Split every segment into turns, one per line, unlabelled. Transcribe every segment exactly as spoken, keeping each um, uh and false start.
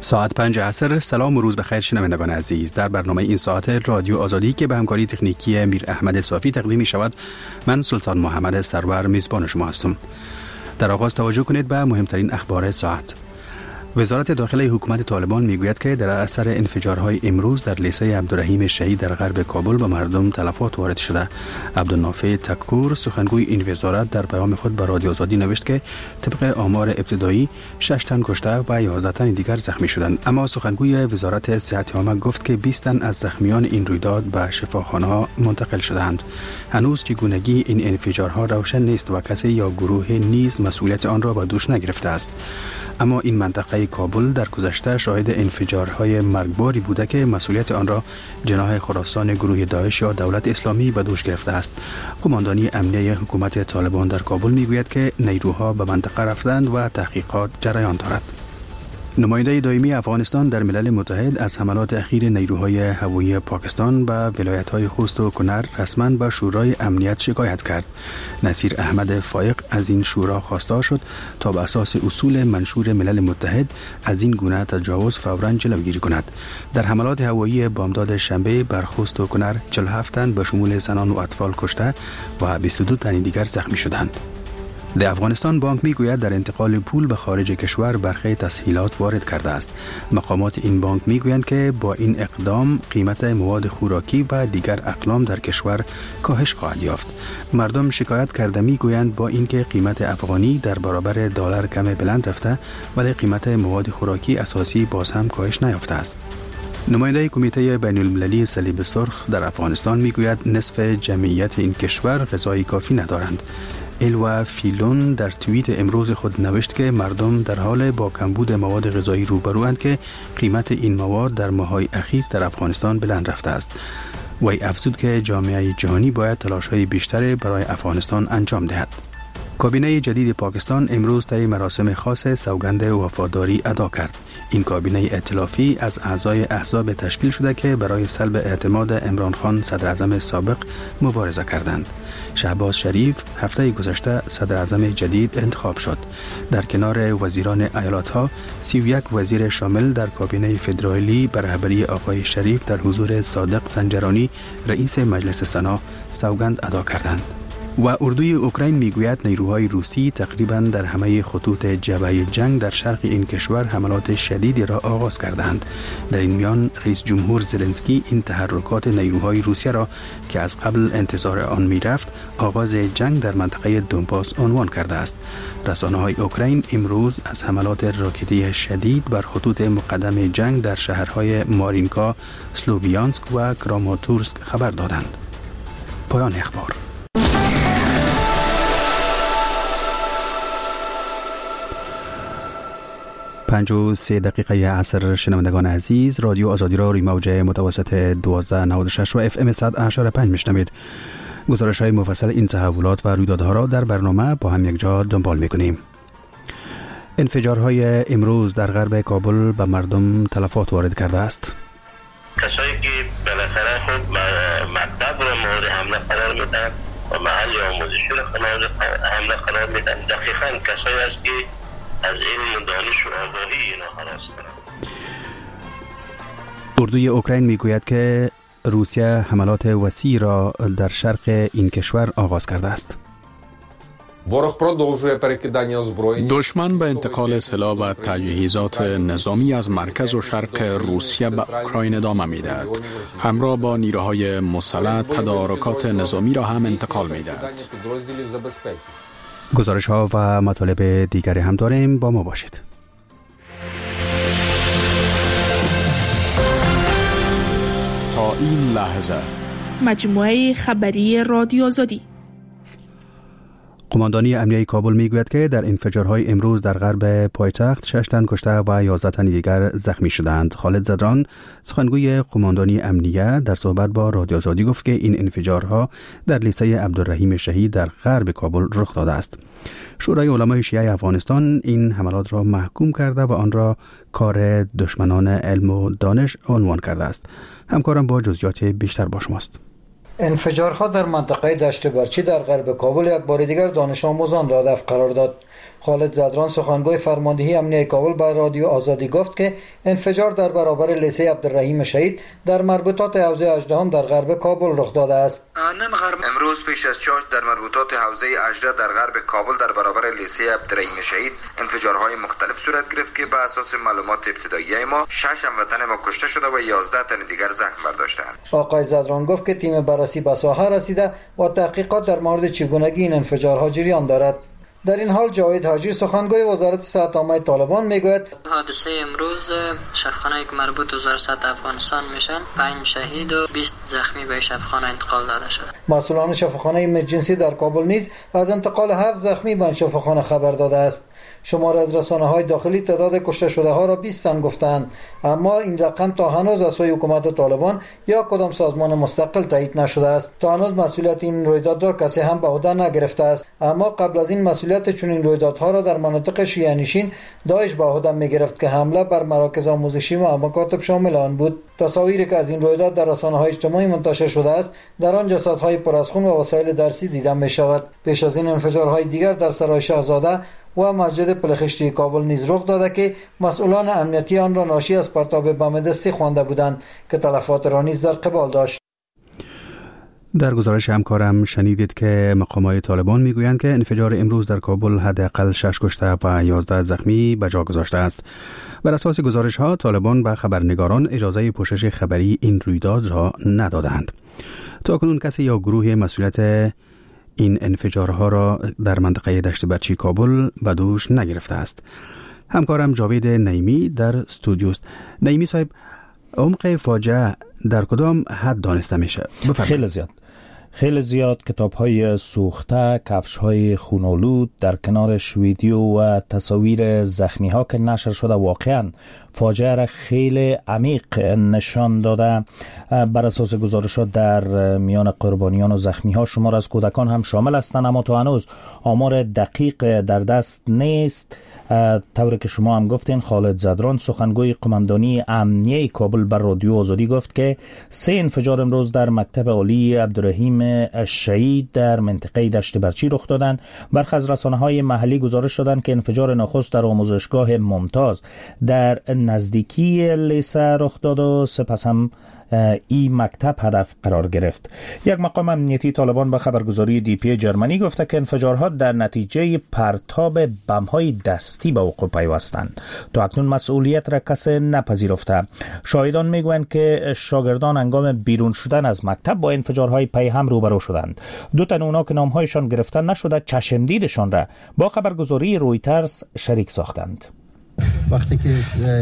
ساعت پنج عصر. سلام و روز بخیر شنوندگان عزیز. در برنامه این ساعت رادیو آزادی که به همکاری تکنیکی میر احمد صافی تقدیم می شود، من سلطان محمد سرور میزبان شما هستم. در آغاز توجه کنید به مهمترین اخبار ساعت. وزارت داخلی حکومت طالبان میگوید که در اثر انفجارهای امروز در لیسه عبدالرحیم شهید در غرب کابل به مردم تلفات وارد شده. عبدالنافع تکور سخنگوی این وزارت در پیام خود به رادیو آزادی نوشت که طبق آمار ابتدایی شش تن کشته و یازده تن دیگر زخمی شدند، اما سخنگوی وزارت صحت عامه گفت که بیست تن از زخمیان این رویداد به شفاخانه ها منتقل شدند. هنوز چگونگی این انفجارها روشن نیست و کسی یا گروه نیز مسئولیت آن را به دوش نگرفته است، اما این منطقه کابل در گذشته شاهد انفجارهای مرگباری بوده که مسئولیت آن را جناح خراسان گروه داعش یا دولت اسلامی به دوش گرفته است. قماندانی امنیه حکومت طالبان در کابل میگوید که نیروها به منطقه رفتند و تحقیقات جریان دارد. نماینده دائمی افغانستان در ملل متحد از حملات اخیر نیروهای هوایی پاکستان به ولایت‌های خوست و کنر رسما به شورای امنیت شکایت کرد. نصیر احمد فائق از این شورا خواستار شد تا به اساس اصول منشور ملل متحد از این گونه تجاوز فوراً جلوگیری کند. در حملات هوایی بامداد شنبه بر خوست و کنر چهل و هفت تن به شمول زنان و اطفال کشته و بیست و دو تن دیگر زخمی شدند. در افغانستان بانک میگوید در انتقال پول به خارج کشور برخی تسهیلات وارد کرده است. مقامات این بانک میگویند که با این اقدام قیمت مواد خوراکی و دیگر اقلام در کشور کاهش خواهد یافت. مردم شکایت کرده میگویند با اینکه قیمت افغانی در برابر دلار کم بلند رفته، ولی قیمت مواد خوراکی اساسی باز هم کاهش نیافته است. نماینده کمیته بین المللی صلیب سرخ در افغانستان میگوید نصف جمعیت این کشور غذای کافی ندارند. الوا فیلون در توییت امروز خود نوشت که مردم در حال با کمبود مواد غذایی روبروند که قیمت این مواد در ماه‌های اخیر در افغانستان بلند رفته است. وی افزود که جامعه جهانی باید تلاش‌های بیشتری برای افغانستان انجام دهد. کابینه جدید پاکستان امروز طی مراسم خاص سوگند وفاداری ادا کرد. این کابینه ائتلافی از اعضای احزاب تشکیل شده که برای سلب اعتماد عمران خان صدر اعظم سابق مبارزه کردند. شهباز شریف هفته گذشته صدر اعظم جدید انتخاب شد. در کنار وزیران ایالات‌ها، سی و یک وزیر شامل در کابینه فدرالی به رهبری آقای شریف در حضور صادق سنجرانی رئیس مجلس سنا سوگند ادا کردند. و اردوی اوکراین میگوید نیروهای روسی تقریباً در همه خطوط جبهه جنگ در شرق این کشور حملات شدیدی را آغاز کردند. در این میان رئیس جمهور زلنسکی این تحرکات نیروهای روسیه را که از قبل انتظار آن میرفت آغاز جنگ در منطقه دونباس عنوان کرده است. رسانه‌های اوکراین امروز از حملات راکتی شدید بر خطوط مقدم جنگ در شهرهای مارینکا، سلوویانسک و کراماتورسک خبر دادند. پایان اخبار. پنج و سه دقیقه عصر. شنوندگان عزیز، رادیو آزادی را روی موج متوسط دوازده نود و شش و اف ام صد و هشت و پنج میشنوید. گزارش های مفصل این تحولات و رویدادها را در برنامه با هم یک جا دنبال میکنیم. انفجارهای امروز در غرب کابل به مردم تلفات وارد کرده است.
کسایی که بالاخره خود مکتب را مورد حمله قرار میدن و محل آموزشی را مورد حمله قرار میدن، دقیقاً کسایی است که از علم و دانش و آگاهی اینا خلاص کنند.
اردوی اوکراین میگوید که روسیه حملات وسیع را در شرق این کشور آغاز کرده است.
دشمن به انتقال سلاح و تجهیزات نظامی از مرکز و شرق روسیه به اوکراین ادامه می‌دهد. همراه با نیروهای مسلح تدارکات نظامی را هم انتقال می‌دهد.
گزارش ها و مطالب دیگری هم داریم، با ما باشید.
تا این لحظه
مجموعه خبری رادیو آزادی.
قماندانی امنیه کابل میگوید که در انفجارهای امروز در غرب پایتخت شش تن کشته و یازده تن دیگر زخمی شدند. خالد زدران سخنگوی قماندانی امنیه در صحبت با رادیو آزادی گفت که این انفجارها در لیسه عبدالرحیم شهید در غرب کابل رخ داده است. شورای علمای شیعه افغانستان این حملات را محکوم کرده و آن را کار دشمنان علم و دانش عنوان کرده است. همکارم با جزئیات بیشتر با شماست.
انفجارها در منطقه دشت برچی در غرب کابل یک بار دیگر دانش آموزان را هدف قرار داد. خالد زدران سخنگوی فرماندهی امنیه کابل به رادیو آزادی گفت که انفجار در برابر لیسه عبدالرحیم شهید در مربوطات حوزه هجده در غرب کابل رخ داده است.
امروز پیش از چاش در مربوطات حوزه هجده در غرب کابل در برابر لیسه عبدالرحیم شهید انفجارهای مختلف صورت گرفت که به اساس معلومات ابتدایی ما شش هموطن ما کشته شده و یازده تن دیگر زخم برداشتند.
آقای زدران گفت که تیم بررسی به ساحه رسیده و تحقیقات در مورد چگونگی این انفجارها جریان دارد. در این حال جاوید حاجی سخنگوی وزارت صحت عامه طالبان میگوید
حادثه امروز شفاخانه که مربوط به وزارت صحت افغانستان میشن پنج شهید و بیست زخمی به شفاخانه انتقال داده شده.
مسئولان شفاخانه ایمرجنسی در کابل نیز از انتقال هفت زخمی به شفاخانه خبر داده است. شمار از رسانه‌های داخلی تعداد کشته شده ها را بیست تن گفتند، اما این رقم تا هنوز از سوی حکومت طالبان یا کدام سازمان مستقل تایید نشده است. تا هنوز مسئولیت این رویداد را کسی هم به عهده نگرفته است، اما قبل از این مسئولیت چنین رویدادها را در مناطق شیعه نشین داعش به عهده می‌گرفت که حمله بر مراکز آموزشی و مکاتب شامل آن بود. تصاویری که از این رویداد در رسانه‌های اجتماعی منتشر شده است در آن جسدهای پر از خون و وسایل درسی دیده می‌شود. پیش از این انفجارهای دیگر در سرای شاهزاده و مسجد پلخشتی کابل نیز رخ داده که مسئولان امنیتی آن را ناشی از پرتاب بم دستی خوانده بودند که تلفات را نیز در قبال داشت.
در گزارش همکارم شنیدید که مقامات طالبان میگویند که انفجار امروز در کابل حداقل شش کشته و یازده زخمی به جا گذاشته است. بر اساس گزارش ها طالبان به خبرنگاران اجازه پوشش خبری این رویداد را ندادند. تاکنون کسی یا گروه مسئولیت این انفجارها را در منطقه دشت برچی کابل به دوش نگرفته است. همکارم جاوید نعیمی در استودیو است. نعیمی صاحب، عمق فاجعه در کدام حد دانسته میشه؟ بفرمایید.
خیلی زیاد. خیلی زیاد کتاب‌های سوخته، کفش‌های خون‌آلود، در کنارش ویدیو و تصاویر زخمی‌ها که نشر شده واقعاً فاجعه را خیلی عمیق نشان داده. بر اساس گزارشات در میان قربانیان و زخمی‌ها شمار از کودکان هم شامل هستند، اما تا هنوز آمار دقیق در دست نیست. طوری که شما هم گفتین، خالد زدران سخنگوی قماندانی امنیه کابل بر رادیو آزادی گفت که سه انفجار امروز در مکتب عالی عبدالرحیم شهید در منطقه دشت برچی رخ دادند. برخی از رسانه‌های محلی گزارش دادند که انفجار نخست در آموزشگاه ممتاز در نزدیکی لیسه رخ داد و سپس هم این مکتب هدف قرار گرفت. یک مقام امنیتی طالبان به خبرگزاری دی پی جرمنی گفته که انفجارها در نتیجه پرتاب بم‌های دستی به وقوع پیوستند. تا اکنون مسئولیت را کسی نپذیرفته. شاهدان میگویند که شاگردان هنگام بیرون شدن از مکتب با انفجارهای پی هم روبرو شدند. دو تن اونا که نامهایشان گرفته نشده چشمدیدشان را با خبرگزاری رویترز شریک ساختند.
وقتی که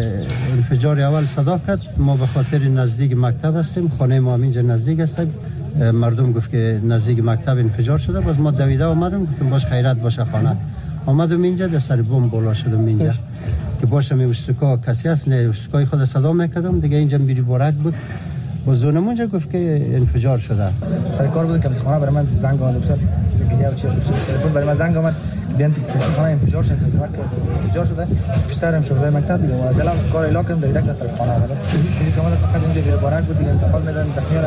انفجار اول صدا کرد، ما به خاطر نزدیک مکتب هستیم، خانه ما اینجا نزدیک است، مردم گفت که نزدیک مکتب انفجار شده، باز ما دویده اومدم گفتم باش خیرت باشه خانه. آمدم اینجا در سر بم بالا شدم اینجا که باشم استکا کسی هست، نه استکای خود صدا میکردم دیگه. اینجا میری بارک بود، با زونم اونجا گفت که انفجار شده.
سر کار بود که خانه برای من زنگ اومد، گفت دیگه چه تلفن برای من زنگ اومد بیان خانه انفجار شده. انفجار شده پسرم شده مکتب دیگه و عجله کار اعلام کردم دیگه که طرف خانه اومد. دیگه کاملا فقط اینجا بیرون بارک بود دیگه انتقال میدن زخمیرا.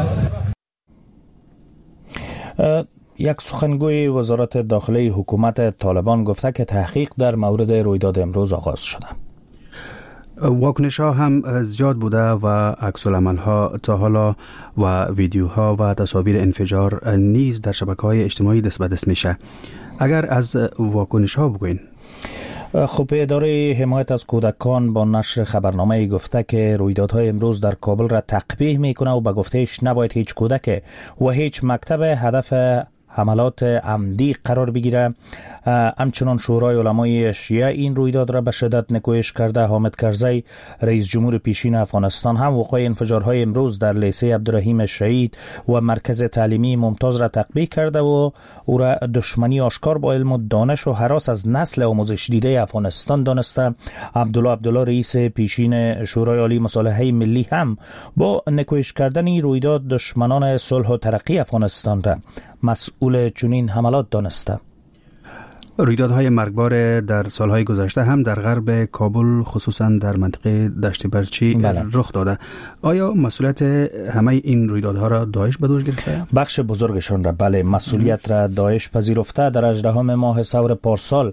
یک سخنگوی وزارت داخلی حکومت طالبان گفته که تحقیق در مورد رویداد امروز آغاز شده.
واکنش ها هم زیاد بوده و عکس العمل ها تا حالا و ویدیوها و تصاویر انفجار نیز در شبکه‌های اجتماعی دست به دست میشه. اگر از واکنش ها بگوین.
خب اداره حمایت از کودکان با نشر خبرنامه گفته که رویدادهای امروز در کابل را تقبیح میکنه و به گفتهش نباید هیچ کودک و هیچ مکتب هدف حملات عمدی قرار بگیره. همچنان شورای علمای شیعه این رویداد را به شدت نکوهش کرده. حامد کرزی رئیس جمهور پیشین افغانستان هم وقوع انفجارهای امروز در لیسه عبدالرحیم شهید و مرکز تعلیمی ممتاز را تقبیح کرده و او را دشمنی آشکار با علم و دانش و هراس از نسل آموزش دیده افغانستان دانسته. عبدالله عبدالله رئیس پیشین شورای عالی مصالحه ملی هم با نکوهش کردن این رویداد دشمنان صلح و ترقی افغانستان را مسئول چنین حملات دانسته.
رویدادهای مرگبار در سالهای گذشته هم در غرب کابل خصوصا در منطقه دشت برچی بله. رخ داده. آیا مسئولیت همه این رویدادها را داعش به دوش گرفته؟
بخش بزرگشان را بله مسئولیت را داعش پذیرفته. در هجدهم ماه ثور پارسال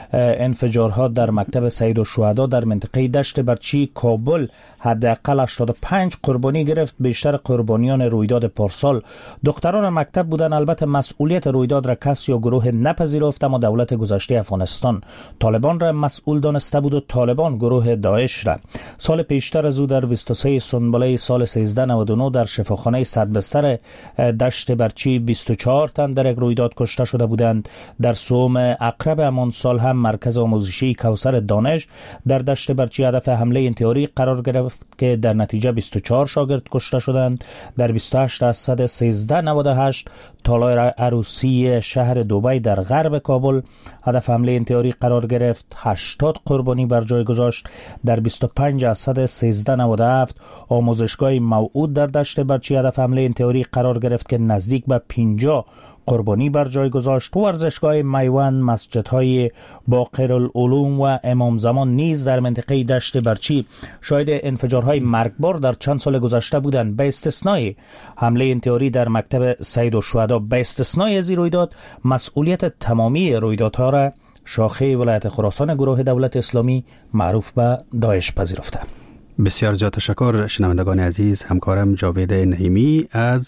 انفجارها در مکتب سید الشهدا در منطقه دشت برچی کابل حداقل هشتاد و پنج قربانی گرفت. بیشتر قربانیان رویداد پارسال دختران مکتب بودند. البته مسئولیت رویداد را کسی یا گروه نپذیرفت، اما دولت گذشته افغانستان طالبان را مسئول دانسته بود و طالبان گروه داعش را. سال پیشتر از او در بیست و سوم سنبله سال سیزده نود و نه در شفاخانه صد بستر دشت برچی بیست و چهار تن در یک رویداد کشته شده بودند. در سوم اقرب همان سال هم مرکز آموزشی کوثر دانش در دشت برچی هدف حمله انتحاری قرار گرفت که در نتیجه بیست و چهار شاگرد کشته شدند. در بیست و هشت از صد سیزده نود و هشت تالار عروسی شهر دبی در غرب کابل هدف حمله انتحاری قرار گرفت. هشتاد قربانی بر جای گذاشت. در بیست و پنج از صد سیزده نود و هفت آموزشگاه موعود در دشت برچی هدف حمله انتحاری قرار گرفت که نزدیک به پنجاه قربانی بر جای گذاشت. ورزشگاه میوان، مسجدهای باقرالعلوم و امام زمان نیز در منطقه دشت برچی شاهد انفجارهای مرگبار در چند سال گذشته بودند، به استثنای حمله انتحاری در مکتب سید الشهدا. به استثنای از این رویداد مسئولیت تمامی رویدادها را شاخه ولایت خراسان گروه دولت اسلامی معروف به داعش پذیرفته.
بسیار زیاد تشکر شنوندگان عزیز. همکارم جاوید نعیمی از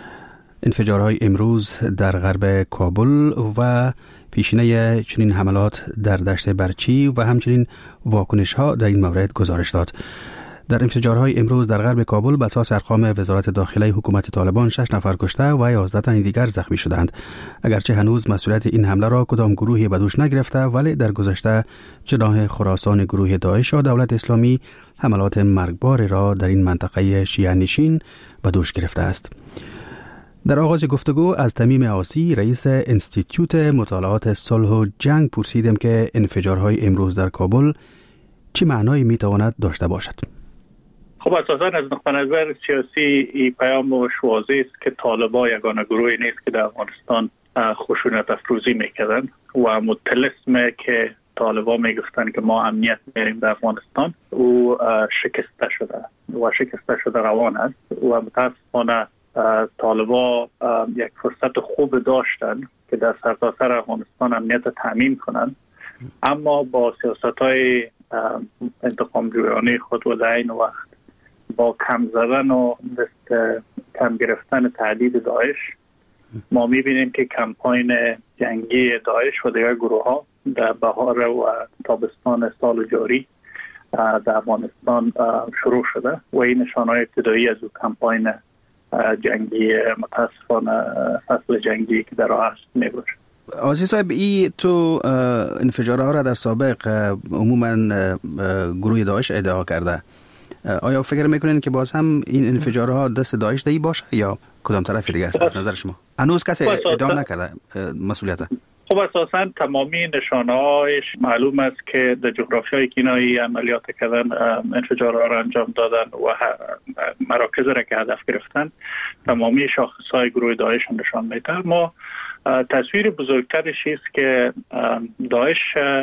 انفجارهای امروز در غرب کابل و پیشینه چنین حملات در دشت برچی و همچنین واکنش ها در این مورد گزارش داد. در انفجارهای امروز در غرب کابل به اساس ارقام وزارت داخله حکومت طالبان شش نفر کشته و یازده تن دیگر زخمی شدند. اگرچه هنوز مسئولیت این حمله را کدام گروهی به دوش نگرفته، ولی در گذشته جناح خراسان گروه داعش و دولت اسلامی حملات مرگبار را در این منطقه شیعه نشین به دوش گرفته است. در آغاز گفتگو از تمیم عاصی رئیس انستیتوت مطالعات صلح و جنگ پرسیدم که انفجارهای امروز در کابل چه معنایی میتواند داشته باشد؟
خب اساساً از نقطه نظر سیاسی این پیام واضح است که طالبان یگانه گروهی نیست که در افغانستان خشونت افروزی میکردن و متلسمه که طالبان میگفتن که ما امنیت میاریم در افغانستان او شکسته شده و شکسته شده روان است و متاسفانه طالبان یک فرصت خوب داشتن که در سرتاسر افغانستان امنیت تامین کنند، اما با سیاست‌های انتقام جویانه خود و در این وقت با کم زدن و کم گرفتن تهدید داعش ما می‌بینیم که کمپاین جنگی داعش و دیگر گروه ها در بهار و تابستان سال جاری در افغانستان شروع شده و این نشانه‌های ابتدایی از او کمپاین جنگی متاسفانه فصل جنگی که در راه است میباشه.
آزی صاحب، ای تو انفجارها را در سابق عموما گروه داعش ادعا کرده، آیا فکر میکنین که باز هم این انفجارها دست داعش دی باشه یا کدام طرف دیگه است از نظر شما؟ هنوز کسی ادعا نکرده مسئولیت؟
خب اساساً تمامی نشانه‌هایش معلوم است که در جغرافیای کینایی عملیات کردن، انفجارها را انجام دادن و مراکز را که هدف گرفتن تمامی شاخص‌های گروه داعش نشان میده. ما تصویر بزرگترش است که داعش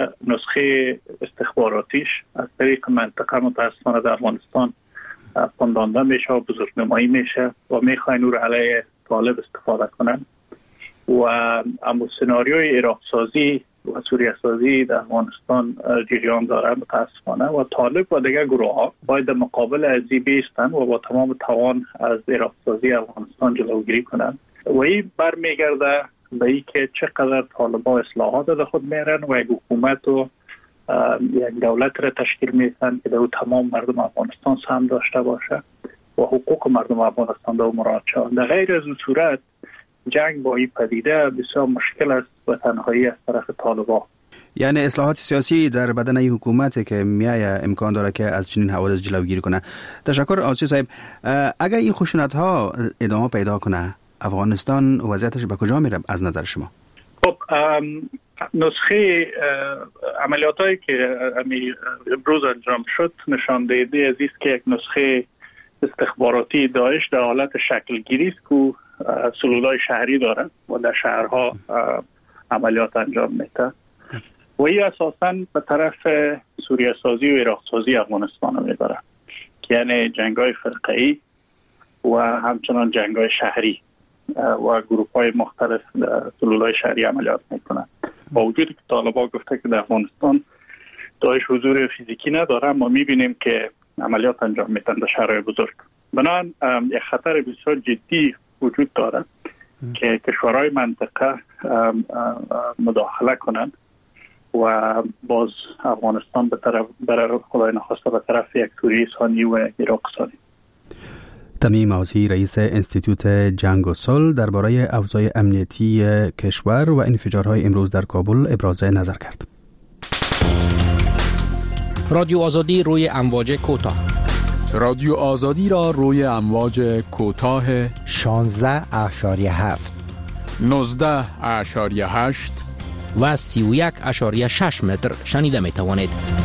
نسخه استخباراتیش از طریق منطقه متاسفانه در افغانستان پندانده میشه و بزرگنمایی میشه و میخواین او را علیه طالب استفاده کنن و اما سناریوی عراق سازی و سوریه سازی در افغانستان جریان داره متاسفانه و طالب و دیگر گروه ها باید در مقابل ازی بیستن و با تمام توان از عراق سازی افغانستان جلوگیری کنن و این برمیگرده به این که چقدر طالبان اصلاحات در خود میرن و یک حکومت و یک دولت را تشکیل میدن که در تمام مردم افغانستان سهم داشته باشه و حقوق مردم افغانستان در مراعات شود. در غیر از این صورت جنگ با این پدیده بسیار مشکل است و تنهایی از طرف طالبان.
یعنی اصلاحات سیاسی در بدن این حکومت که میایه امکان داره که از چنین حوادث جلوگیری کنه. تشکر آسی صاحب. اگر این خشونت ها ادامه پیدا کنه افغانستان وضعیتش به کجا میره از نظر شما؟
خب نسخه عملیات هایی که امروز انجام شد نشان دهنده از است که یک نسخه استخباراتی داعش در حالت شکل گیری است که سلولای شهری دارن و در شهرها عملیات انجام میده و این اساساً به طرف سوریه سازی و عراق سازی افغانستان میبره، یعنی جنگ‌های فرقه‌ای و همچنان جنگ‌های شهری و گروه‌های مختلف سلول‌های شهری عملیات میکنن. با وجودی که طالبان گفته که در افغانستان داعش حضور فیزیکی نداره، اما میبینیم که عملیات انجام میدن در شهرهای بزرگ. بنابراین یک خطر بسیار جدی وجود داره که کشورهای منطقه مداخله کنند و باز افغانستان به طرف برای خدای نخواسته به طرف یک سوریه ثانی و عراق ثانی.
تمیم عاصی رئیس انستیتوت جنگ و صلح درباره اوضاع امنیتی کشور و انفجارهای امروز در کابل ابراز نظر کرد.
رادیو آزادی روی امواج کوتاه.
رادیو آزادی را روی امواج کوتاه
شانزده اشاریه هفت،
نوزده اشاریه هشت
و سی و یک اشاریه شش متر شنیده می توانید.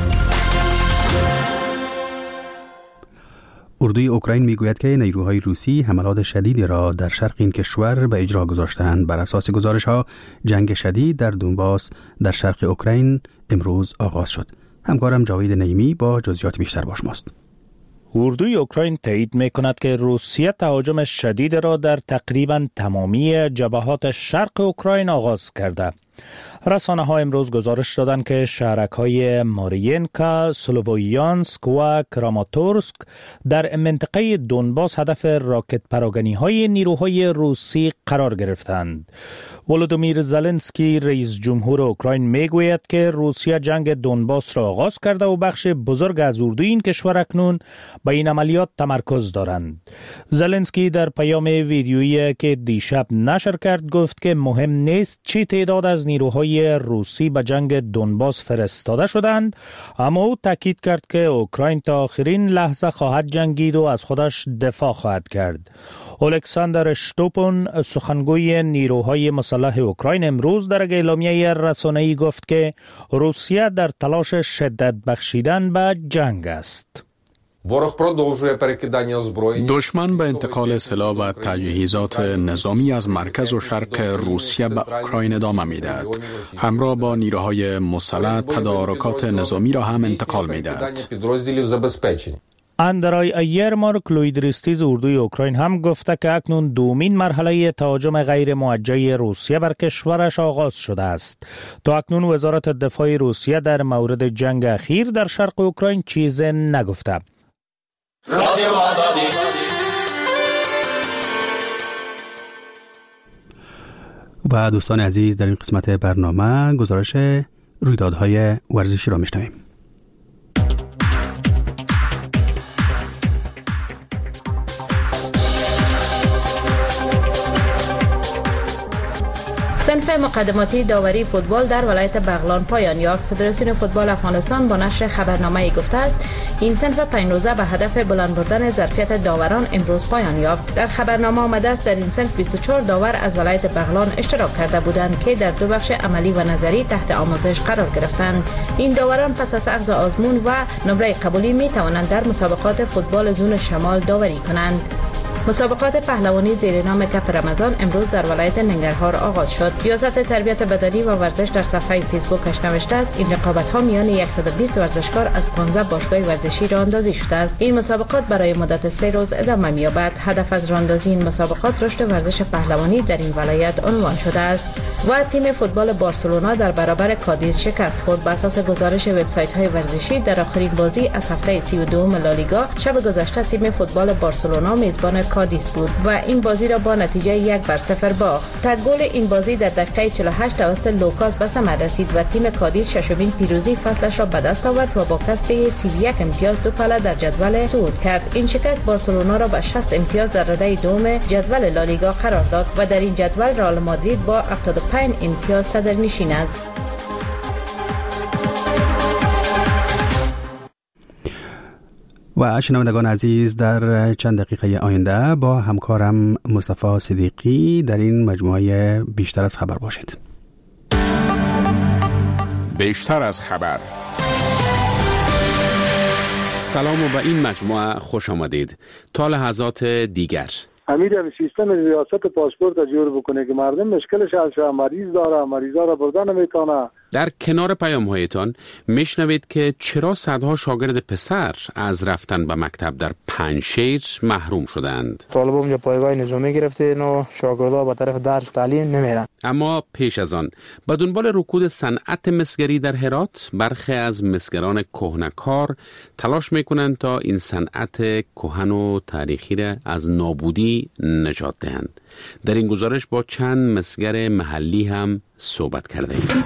اردوی اوکراین میگوید که نیروهای روسی حملات شدیدی را در شرق این کشور به اجرا گذاشتند. بر اساس گزارش ها جنگ شدید در دونباس در شرق اوکراین امروز آغاز شد. همکارم جاوید نعیمی با جزئیات بیشتر با شماست.
اردوی اوکراین تایید می‌کند که روسیه تهاجم شدید را در تقریباً تمامی جبهات شرق اوکراین آغاز کرده. رسانه ها امروز گزارش دادند که شهرک‌های مارینکا، سلوویانسک و کراماتورسک در منطقه دونباس هدف راکت پراگنی‌های نیروهای روسی قرار گرفتند. ولودیمیر زلنسکی رئیس جمهور اوکراین میگوید که روسیه جنگ دونباس را آغاز کرده و بخش بزرگ از اردوی این کشور اکنون به این عملیات تمرکز دارند. زلنسکی در پیام ویدیویی که دیشب نشر کرد گفت که مهم نیست چی تعداد از نیروهای روسی به جنگ دونباس فرستاده شدند، اما او تاکید کرد که اوکراین تا آخرین لحظه خواهد جنگید و از خودش دفاع خواهد کرد. الکساندر شتوپون سخنگوی نیروهای مسلح اوکراین امروز در اعلامیه رسانه‌ای گفت که روسیه در تلاش شدت بخشیدن به جنگ است.
دشمن به انتقال سلاح و تجهیزات نظامی از مرکز و شرق روسیه به اوکراین ادامه می‌دهد. همراه با نیروهای مسلح تدارکات نظامی را هم انتقال می‌دهد.
اندرای ایرمارک لویدریستیز اردوی اوکراین هم گفته که اکنون دومین مرحله تهاجم غیر موجه روسیه بر کشورش آغاز شده است. تا اکنون وزارت دفاع روسیه در مورد جنگ اخیر در شرق اوکراین چیز نگفته. رادیو آزادی.
و دوستان عزیز، در این قسمت برنامه گزارش رویدادهای ورزشی را میشنویم.
صنف مقدماتی داوری فوتبال در ولایت بغلان پایان یافت. فدراسیون فوتبال افغانستان با نشر خبرنامه‌ای گفته است این صنف پنج روزه به هدف بلند بردن ظرفیت داوران امروز پایان یافت. در خبرنامه آمده است در این صنف بیست و چهار داور از ولایت بغلان اشتراک کرده بودند که در دو بخش عملی و نظری تحت آموزش قرار گرفتند. این داوران پس از اخذ آزمون و نمره قبولی می توانند در مسابقات فوتبال زون شمال داوری کنند. مسابقات پهلوانی زیر نام کپ رمضان امروز در ولایت ننگرهار آغاز شد. ریاست تربیت بدنی و ورزش در صفحه فیسبوکش نوشته است این رقابت ها میان صد و بیست ورزشکار از پانزده باشگاه ورزشی راندازی شده است. این مسابقات برای مدت سه روز ادامه می‌یابد. هدف از راندازی این مسابقات رشد ورزش پهلوانی در این ولایت عنوان شده است. و تیم فوتبال بارسلونا در برابر کادیز شکست خورد. بر اساس گزارش وبسایت‌های ورزشی در آخرین بازی از هفته سی و دو لالیگا شب گذشته تیم فوتبال بارسلونا میزبان کادیز بود و این بازی را با نتیجه یک بر صفر باخت. تگ گل این بازی در دقیقه چهل و هشت توسط لوکاس به ثمر رسید و تیم کادیز ششمین پیروزی فصلش را به دست آورد و با کسب سی و یک امتیاز دو پله در جدول صعود کرد. این شکست بارسلونا را به شصت امتیاز در رده دوم جدول لالیگا قرار داد و در این جدول رئال مادرید با هفتاد و پنج امتیاز صدرنشین است.
و شنوندگان عزیز، در چند دقیقه آینده با همکارم مصطفی صدیقی در این مجموعه بیشتر از خبر باشید.
بیشتر از خبر.
سلام و به این مجموعه خوش آمدید. تا لحظات دیگر
امیر هم سیستم ریاست پاسپورت جور بکنه که مردم مشکلش از مریض داره، مریضا را بردن نمیتونه،
در کنار پیام هایتان میشنوید که چرا صدها شاگرد پسر از رفتن به مکتب در پنجشیر محروم شدند.
طالبان اونجا پایگاه نظامی گرفتین و شاگردها به طرف درس تعلیم نمیرن.
اما پیش از آن به دنبال رکود صنعت مسگری در هرات، برخی از مسگران کهنه‌کار تلاش میکنند تا این صنعت کهن و تاریخی را از نابودی نجات دهند. در این گزارش با چند مسگر محلی هم صحبت کرده ایم.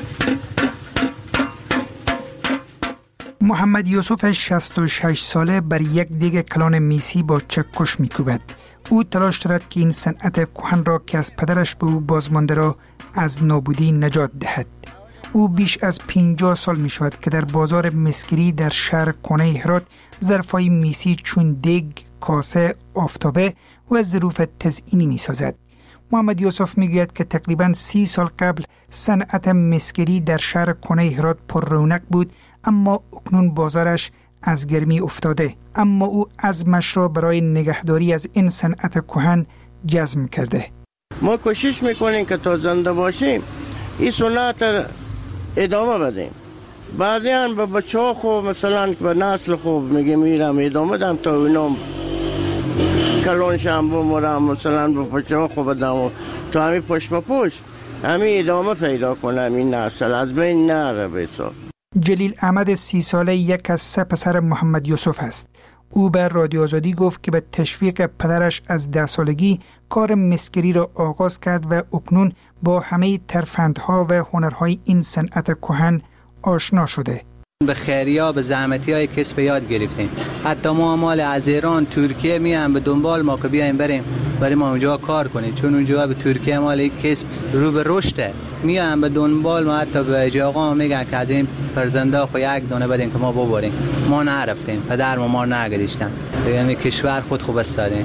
محمد یوسف شصت و شش ساله بر یک دیگ کلان میسی با چکش میکوبد. او تلاش دارد که این صنعت کهن را که از پدرش به او بازمانده را از نابودی نجات دهد. او بیش از پنجاه سال می شود که در بازار مسگری در شهر کنه هرات ظرفای میسی چون دیگ، کاسه، آفتابه و ظروف تزئینی می سازد. محمد یوسف می گوید که تقریباً سی سال قبل صنعت مسگری در شهر کنه هرات پر رونق بود، اما اکنون بازارش از گرمی افتاده. اما او عزمش را برای نگهداری از این صنعت کهن جزم کرده.
ما کوشش میکنیم که تا زنده باشیم این سنت ادامه بدیم. بعدین به بچه ها خوب مثلا به نسل خوب میگه میرم ادامه دم تا اینا کلونشم بمورم، مثلا به بچه ها خوب بدم تا همین پشت به پشت همین ادامه پیدا کنم، این نسل از بین نره بسا.
جلیل احمد سی ساله یک از سه پسر محمد یوسف است. او به رادیو آزادی گفت که به تشویق پدرش از ده سالگی کار مسگری را آغاز کرد و اکنون با همه ترفندها و هنرهای این صنعت کهن آشنا شده.
به خیریا به زحمتی های کسب یاد گرفتیم. حتی ما مال از ایران ترکیه میان به دنبال ما که بیایم بریم برای ما اونجا کار کنیم، چون اونجا به ترکیه مال کسب رو به رشده. میان به دنبال ما، حتی به اجاقا میگن که از این فرزنده خو یک دونه بدیم که ما ببریم. ما نرفتیم، پدر ما ما نگذاشتن، یعنی کشور خود خوب استادیم.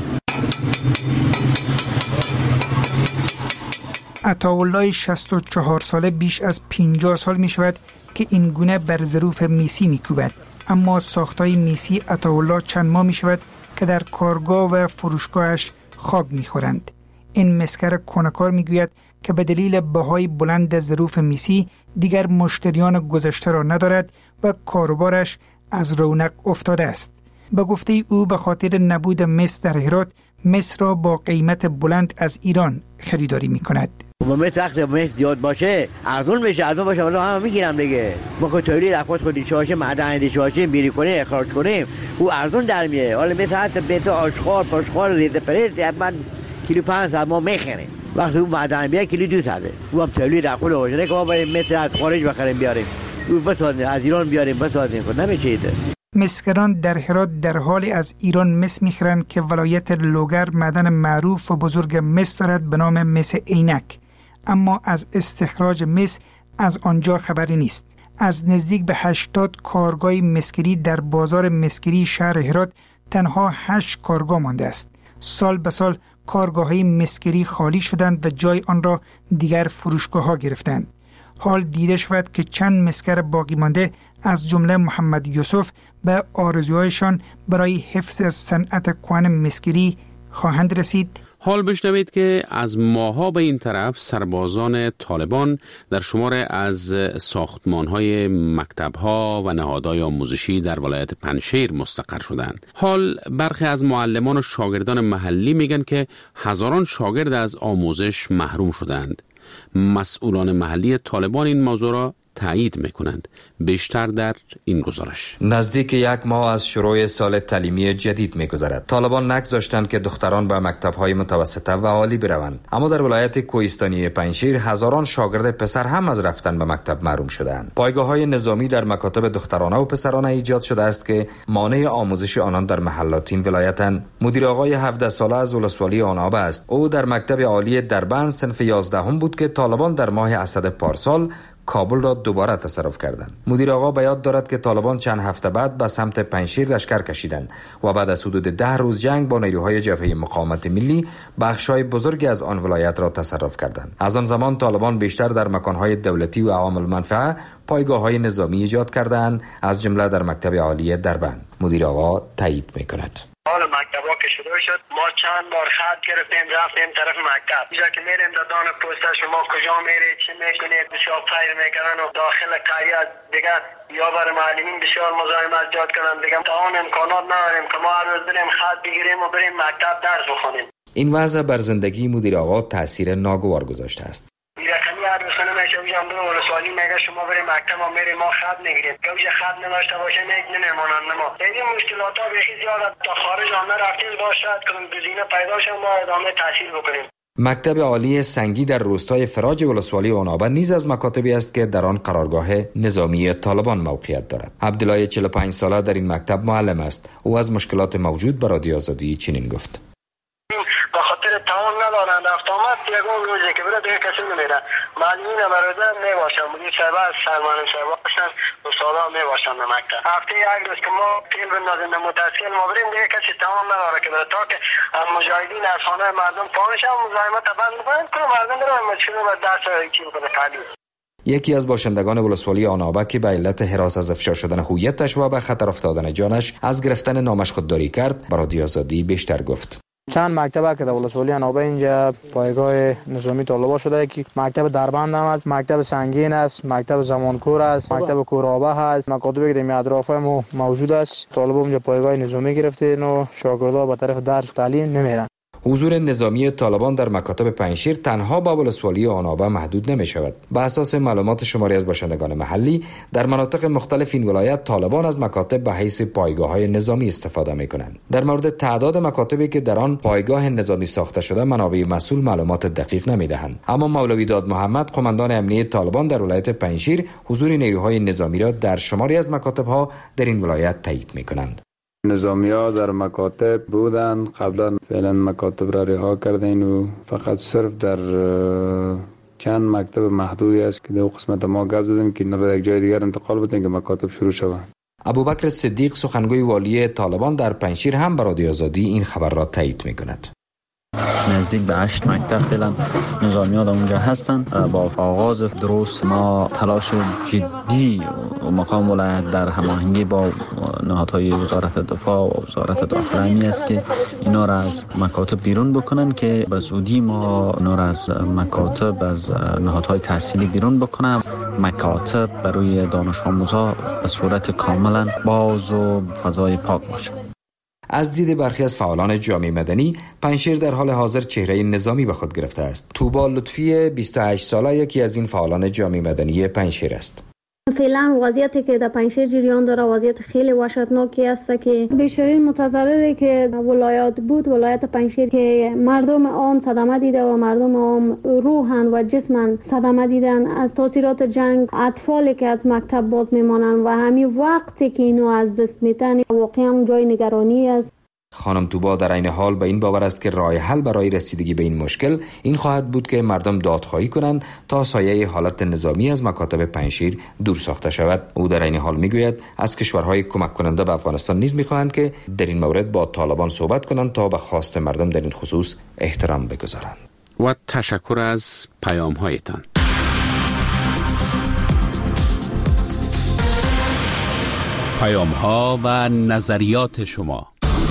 عطاالله شصت و چهار ساله بیش از پنجاه سال می شود که این گونه بر ظروف میسی می کوبد. اما ساختای میسی عطاالله چند ماه می شود که در کارگاه و فروشگاهش خاک می خورند. این مسگر کنکار می گوید که به دلیل بهای بلند ظروف میسی دیگر مشتریان گذشته را ندارد و کاروبارش از رونق افتاده است. به گفته او به خاطر نبود مس در هرات، مس را با قیمت بلند از ایران خریداری می کند.
با مس وقت مس زیاد باشه ارزون میشه، ارزون باشه ولی همه میگیرم دیگه. ما که تولید خود خودی چاشه معدن دی چاشه بیری کنیم اخراج کنیم او ارزون در میاد. حالا مثل حتی بیت آشغال پاشغال ریزه پرید من کیلو پانصد ما میخریم، وقتی اون معدن بیاد کیلو دویست او هم تولید خود باشه که ما بریم مثل از خارج بخریم بیاریم او بسازیم، از ایران بیاریم بسازیم، خود نمیشه ایده.
مسگران در هرات در حال از ایران مس میخرند که ولایت لوگر معدن معروف و بزرگ مس دارد به نام مس عینک، اما از استخراج مس از آنجا خبری نیست. از نزدیک به هشتاد کارگاه مسگری در بازار مسگری شهر هرات تنها هشت کارگاه مانده است. سال به سال کارگاه‌های مسگری خالی شدند و جای آن را دیگر فروشگاه‌ها گرفتند. حال دیده شود که چند مسگر باقی مانده از جمله محمد یوسف به آرزوهایشان برای حفظ از صنعت کهن مسگری خواهند رسید.
حال بشنوید که از ماها به این طرف سربازان طالبان در شمار از ساختمان‌های مکتب‌ها و نهادهای آموزشی در ولایت پنجشیر مستقر شدند. حال برخی از معلمان و شاگردان محلی میگن که هزاران شاگرد از آموزش محروم شدند. مسئولان محلی طالبان این موضوع را تایید میکنند. بیشتر در این گزارش.
نزدیک یک ماه از شروع سال تعلیمی جدید میگذرد. طالبان نگذاشتند که دختران به مکتب‌های متوسطه و عالی بروند، اما در ولایت کوهستانی پنجشیر هزاران شاگرد پسر هم از رفتن به مکتب محروم شدند. پایگاه‌های نظامی در مکاتب دخترانه و پسرانه ایجاد شده است که مانع آموزش آنان در محلات این ولایتند. مدیر آقای هفده ساله از ولسوالی آناب است. او در مکتب عالی دربند صنف یازدهم بود که طالبان در ماه اسد پارسال کابل را دوباره تصرف کردند. مدیر آقا به یاد دارد که طالبان چند هفته بعد به سمت پنجشیر لشکر کشیدند و بعد از حدود ده روز جنگ با نیروهای جبهه مقاومت ملی بخش‌های بزرگی از آن ولایت را تصرف کردند. از آن زمان طالبان بیشتر در مکان‌های دولتی و عوام المنفعه پایگاه‌های نظامی ایجاد کردند، از جمله در مکتب عالی دربند. مدیر آقا تایید می‌کند.
حال مکتبا که شروع شد ما چند بار خط گرفتیم رفتیم طرف مکتب. اینجا که میریم دادان پوسته شما کجا میری چی میکنید بسیار پیر میکنن و داخل قریه دیگه یا بر معلمین بسیار مزاحمت ایجاد کنن دیگه تا اون امکانات نداریم که ما هر روز بریم خط بگیریم و بریم مکتب درس بخونیم.
این وضع بر زندگی مدیر آقا تاثیر ناگوار گذاشته است.
رقمی هر روز خونه میشه بجام برو ولسوالی میگه شما بریم مکتب و میریم ما خط میگیریم که اوجه خط نداشته باشه نمیمونن ما. این مشکلات ها بخی زیاد تا خارج آن رفتیم باشد که گزینه پیدا شه ما ادامه تحصیل بکنیم.
مکتب عالی سنگی در روستای فراج ولسوالی آنابه نیز از مکاتبی است که در آن قرارگاه نظامی طالبان موقعیت دارد. عبدالله چهل و پنج ساله در این مکتب معلم است. او از مشکلات موجود بر رادیو آزادی چنین گفت:
به خاطر تعاون ندارند رفت آمد یگان روزی که بره دیگه کسی نمیره. معلمین برده میباشن مدیر صاحب سرمانه صاحب باشن استادا میباشن به مکتب. هفته یک روز که ما فیلم بندازیم متأسفانه ما بریم دیگه کسی تعاون نداره که بره تا که مجاهدین از خانه مردم پانشن مزاحمت بند میکنن که مردم بره مشکل به درس چی بکنه تعلیم.
یکی از باشندگان ولسوالی آنابه که به علت هراس از افشا شدن هویتش و به خطر افتادن جانش از گرفتن نامش خودداری کرد، به رادیو آزادی بیشتر گفت.
چند مکتب که در ولسوالی آنابه اینجا پایگاه نظامی طالبان شده که مکتب دربند هم است، مکتب سنگین است، مکتب زمانکور است، مکتب کورابه هست، مکاتبی که در اطراف ما موجود است. طالبان اینجا پایگاه نظامی گرفتن و شاگردها به طرف درس تعلیم نمیرن.
حضور نظامی طالبان در مکاتب پنجشیر تنها با ولسوالی آنابه محدود نمی شود. به اساس معلومات شماری از باشندگان محلی، در مناطق مختلف این ولایت طالبان از مکاتب به حیث پایگاه‌های نظامی استفاده می کنند. در مورد تعداد مکاتبی که در آن پایگاه نظامی ساخته شده، منابع مسئول معلومات دقیق نمی دهند. اما مولوی داد محمد، قماندان امنیه طالبان در ولایت پنجشیر، حضور نیروهای نظامی را در شماری از مکاتب‌ها در این ولایت تایید می کنند.
نظامی ها در مکاتب بودند، قبلا فعلا مکاتب را رها کردین و فقط صرف در چند مکتب محدودی است که در قسمت ما گپ زدیم که اینا را یک جای دیگر انتقال بدیم که مکاتب شروع شود.
ابوبکر صدیق، سخنگوی والی طالبان در پنجشیر، هم به رادیو آزادی این خبر را تایید می‌کند.
نزدیک به هشت مکتب فعلا نظامی‌ها در اونجا هستند. با آغاز درست ما تلاش جدی و مقام ولایت در هماهنگی با نهادهای وزارت دفاع و وزارت داخله است که اینا را از مکاتب بیرون بکنن که به زودی ما اینا را از مکاتب از نهادهای تحصیلی بیرون بکنن. مکاتب برای دانش آموزا به صورت کاملا باز و فضای پاک باشه.
از دید برخی از فعالان جامعه مدنی، پنجشیر در حال حاضر چهره نظامی به خود گرفته است. توبا لطفی، بیست و هشت ساله، یکی از این فعالان جامعه مدنی پنجشیر است.
فعلا وضعیتی که در پنجشیر جریان داره وضعیت خیلی وحشتناکی است که بیشترین متضرری که ولایت بود ولایت پنجشیر که مردم آن صدمه دیده و مردم آن روحاً و جسماً صدمه دیدن از تاثیرات جنگ. اطفالی که از مکتب باز میمانند و همین وقتی که اینو از دست میتن واقعا جای نگرانی است.
خانم توبا در این حال به این باور است که راه حل برای رسیدگی به این مشکل این خواهد بود که مردم دادخواهی کنند تا سایه حالت نظامی از مکاتب پنجشیر دور ساخته شود. او در این حال میگوید از کشورهای کمک کننده به افغانستان نیز میخواهند که در این مورد با طالبان صحبت کنند تا به خواست مردم در این خصوص احترام بگذارند.
و تشکر از پیام هایتان. پیام ها و نظریات شما.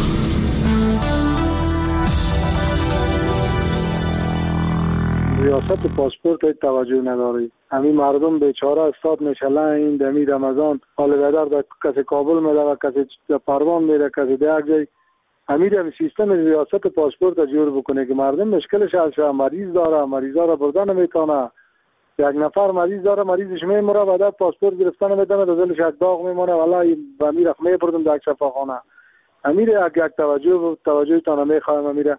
ریاست پاسپورت های توجه نداری. همین مردم بیچاره استاد میشله این دمی رمضان حال بدر در کسی کابل میره و کسی پروان میره کسی در یک جای. همین دمی سیستم ریاست پاسپورت را جور بکنه که مردم مشکلش هست. مریض داره مریضا را بردن نمیتونه. یک نفر مریض داره مریضش میمره و بعد پاسپورت گرفتن نمیتونه دلش یک داغ میمونه والله و میره میبردم در شفاخانه. امیر یک یک توجه توجه تانه میخوایم امیر.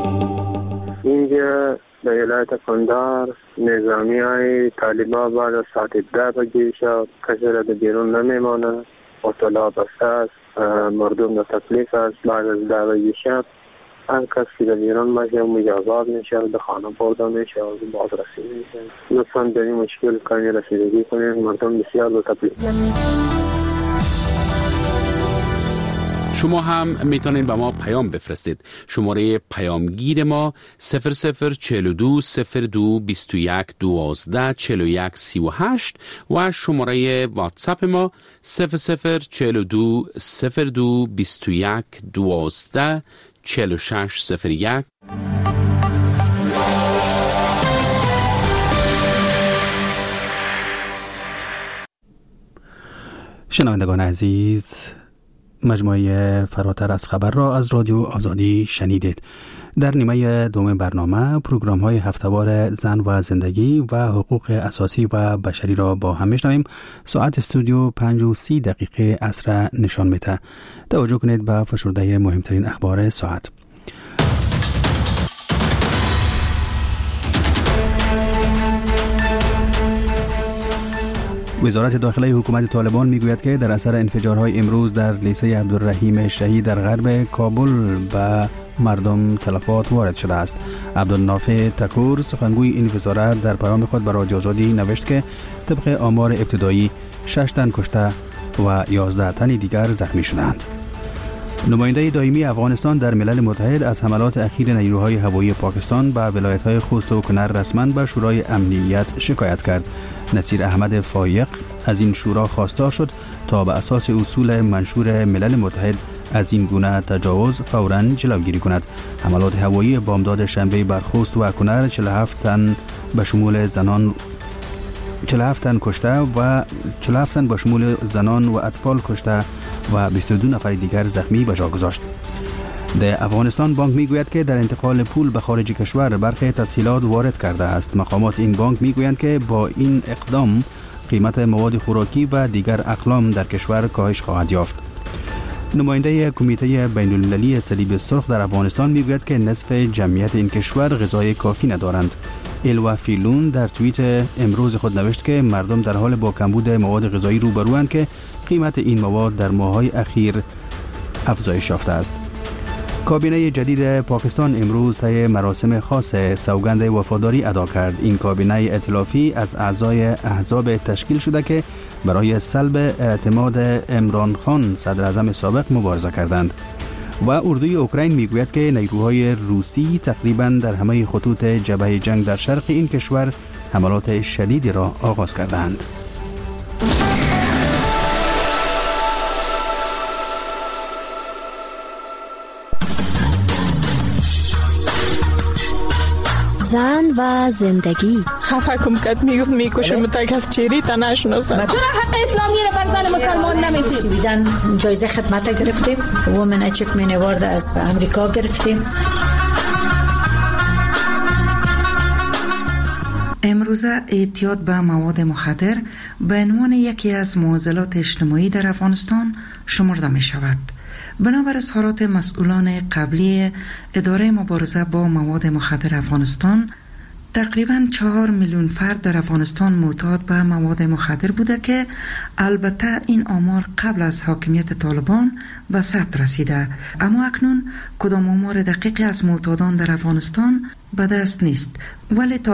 اینجا در ولایت کندهار نظامی های طالبان بعد از ساعت ده بجه شب کسی را در بیرون نمیمانه. اطلاع بسته است، مردم در تکلیف است. بعد از ده بجه شب هر کس که در بیرون باشه مجازات میشه، به خانه برده میشه و بازرسی میشه. لطفا در این مشکل کنی رسیدگی کنید، مردم بسیار در تکلیف.
شما هم میتونید به ما پیام بفرستید. شماره پیامگیر ما صفر صفر چهل و دو صفر دو بیست و یک دوازده چهل و یک سی و هشت و شماره واتساپ ما صفر صفر چهل و دو صفر دو بیست و یک دوازده چهل و شش صفر یک.
شنوندگان عزیز، مجموعه فراتر از خبر را از رادیو آزادی شنیدید. در نیمه دوم برنامه پروگرام های هفته‌وار زن و زندگی و حقوق اساسی و بشری را با هم میشنویم. ساعت استودیو پنج و سی دقیقه عصر نشان میده. توجه کنید به فشرده مهمترین اخبار ساعت. وزارت داخلی حکومت طالبان میگوید که در اثر انفجارهای امروز در لیسه عبدالرحیم شهید در غرب کابل به مردم تلفات وارد شده است. عبدالنافع تکور سخنگوی این وزارت در پیام خود به رادیو آزادی نوشت که طبق آمار ابتدایی شش تن کشته و یازده تن دیگر زخمی شدند. نماینده دائمی افغانستان در ملل متحد از حملات اخیر نیروهای هوایی پاکستان به ولایت‌های خوست و کنر رسما به شورای امنیت شکایت کرد. نصیر احمد فایق از این شورا خواستار شد تا به اساس اصول منشور ملل متحد از این گونه تجاوز فوراً جلوگیری کند. حملات هوایی بامداد شنبه بر خوست و کنر چهل و هفت تن به شمول زنان چهل و هفت تن کشته و چهل و هفت تن به شمول زنان و اطفال کشته و بیست و دو نفر دیگر زخمی به جا گذاشت. در افغانستان بانک میگوید که در انتقال پول به خارج کشور برخی تسهیلات وارد کرده است. مقامات این بانک میگویند که با این اقدام قیمت مواد خوراکی و دیگر اقلام در کشور کاهش خواهد یافت. نماینده کمیته بین‌المللی صلیب سرخ در افغانستان میگوید که نصف جمعیت این کشور غذای کافی ندارند. الوا فیلون در توییت امروز خود نوشت که مردم در حال با کمبود مواد غذایی روبروند که قیمت این مواد در ماه‌های اخیر افزایش یافته است. کابینه جدید پاکستان امروز طی مراسم خاص سوگند وفاداری ادا کرد. این کابینه ائتلافی از اعضای احزاب تشکیل شده که برای سلب اعتماد عمران خان صدر اعظم سابق مبارزه کردند. و اردوی اوکراین میگوید که نیروهای روسی تقریباً در همه خطوط جبهه جنگ در شرق این کشور حملات شدیدی را آغاز کردند.
زن و زندگی.
خفه کم کت میگفت میکشم تا کس چیری تا نشناسم.
چرا حق اسلامی رو بر زن مسلمان نمیدید؟ سویدن جایزه خدمت گرفتیم. وومن اچیومنت اوارد از امریکا گرفتیم.
امروزه اعتیاد به مواد مخدر به عنوان یکی از معضلات اجتماعی در افغانستان شمرده می شود. بنابر اظهارات مسئولان قبلی اداره مبارزه با مواد مخدر افغانستان، تقریباً چهار میلیون فرد در افغانستان معتاد به مواد مخدر بوده که البته این آمار قبل از حاکمیت طالبان به ثبت رسیده، اما اکنون کدام آمار دقیقی از معتادان در افغانستان به دست نیست. ولی